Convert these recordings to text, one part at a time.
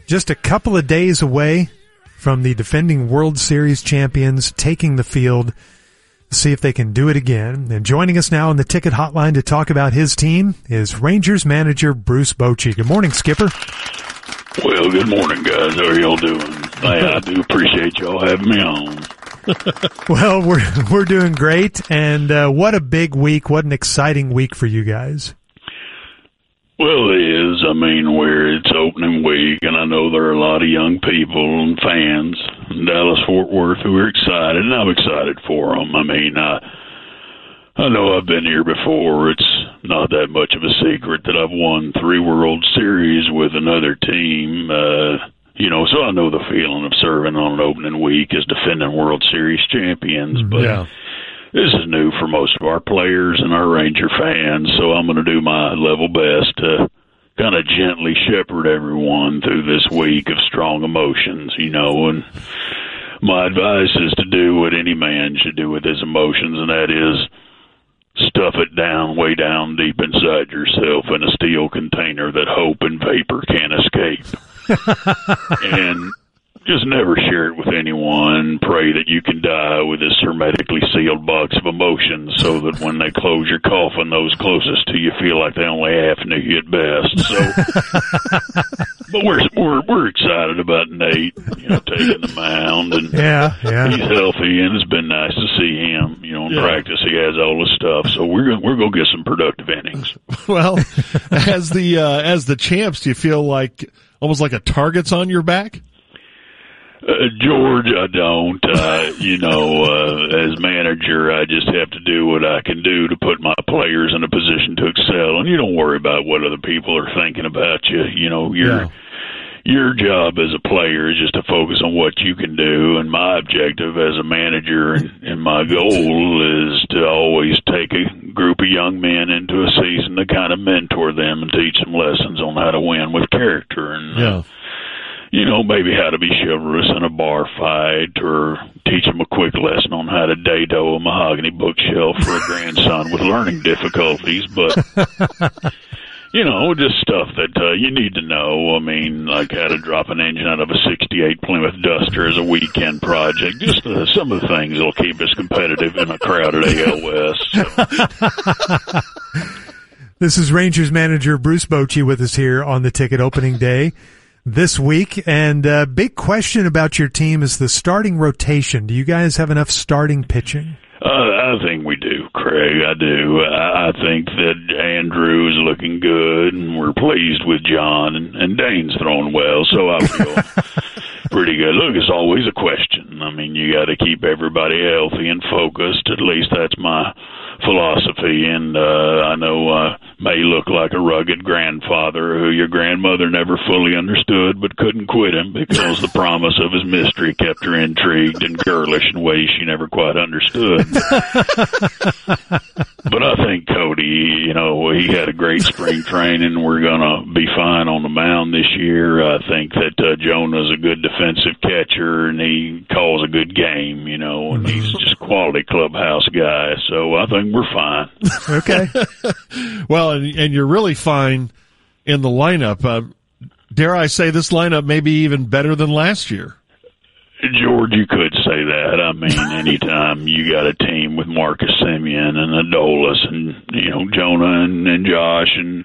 just a couple of days away from the defending World Series champions taking the field to see if they can do it again. And joining us now on the Ticket Hotline to talk about his team is Rangers manager Bruce Bochy. Good morning, Skipper. Well, good morning, guys. How are y'all doing? I do appreciate y'all having me on. Well, we're doing great, and what a big week, what an exciting week for you guys. Well, it is. I mean, where it's opening week, and I know there are a lot of young people and fans in Dallas-Fort Worth who are excited, and I'm excited for them. I mean, I know I've been here before. It's not that much of a secret that I've won 3 World Series with another team. So I know the feeling of serving on an opening week as defending World Series champions. But This is new for most of our players and our Ranger fans, so I'm going to do my level best to kind of gently shepherd everyone through this week of strong emotions, and my advice is to do what any man should do with his emotions, and that is stuff it down, way down deep inside yourself in a steel container that hope and vapor can't escape. And just never share it with anyone. Pray that you can die with this hermetically sealed box of emotions so that when they close your coffin, those closest to you feel like they only half knew you at best. So, but we're excited about Nate, taking the mound, and he's healthy, and it's been nice to see him. In practice, he has all the stuff, so we're gonna get some productive innings. Well, as the champs, do you feel like almost like a target's on your back? George, I don't. As manager, I just have to do what I can do to put my players in a position to excel, and you don't worry about what other people are thinking about you. Your job as a player is just to focus on what you can do, and my objective as a manager and my goal is to always take a group of young men into a season to kind of mentor them and teach them lessons on how to win with character and maybe how to be chivalrous in a bar fight, or teach them a quick lesson on how to dado a mahogany bookshelf for a grandson with learning difficulties. But, just stuff that you need to know. I mean, like how to drop an engine out of a 68 Plymouth Duster as a weekend project. Just some of the things that'll keep us competitive in a crowded AL West. So. This is Rangers manager Bruce Bochy with us here on the Ticket opening day this week, and big question about your team is the starting rotation. Do you guys have enough starting pitching? I think we do, Craig. I do. I think that Andrew is looking good, and we're pleased with John, and Dane's throwing well, so I feel pretty good. Look, it's always a question. I mean, you got to keep everybody healthy and focused. At least that's my philosophy, and I know I may look like a rugged grandfather who your grandmother never fully understood but couldn't quit him because the promise of his mystery kept her intrigued and girlish in ways she never quite understood. But I think Cody, he had a great spring training. We're going to be fine on the mound this year. I think that Jonah's a good defensive catcher, and he calls a good game, and he's just a quality clubhouse guy. So I think we're fine. Okay. Well, and you're really fine in the lineup. Dare I say this lineup may be even better than last year? George, you could say that. I mean, anytime you got a team with Marcus Semien and Adolis and, Jonah and Josh and,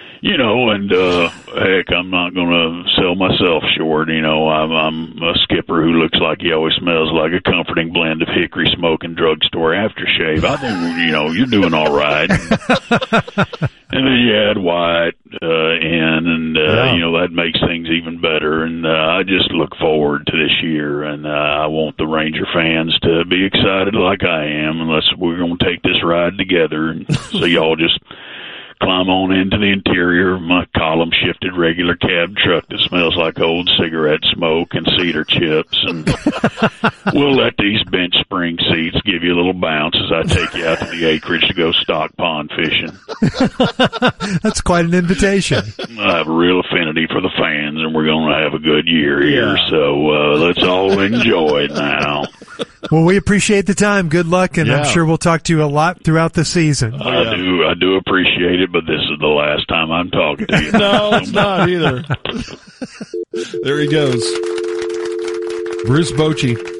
heck, I'm not going to sell myself short. I'm a skipper who looks like he always smells like a comforting blend of hickory smoke and drugstore aftershave. I think, you're doing all right. And then you add White in, and, that makes things even better. And I just look forward to this year, and I want the Ranger fans to be excited like I am, unless we're going to take this ride together. And so y'all just climb on into the interior of my column-shifted regular cab truck that smells like old cigarette smoke and cedar chips, and we'll let these bench spring seats give you a little bounce as I take you out to the acreage to go stock pond fishing. That's quite an invitation. I have a real affinity for the fans, and we're going to have a good year here, so let's all enjoy it now. Well, we appreciate the time. Good luck, and I'm sure we'll talk to you a lot throughout the season. I do appreciate it, but this is the last time I'm talking to you. No, it's not either. There he goes. Bruce Bochy.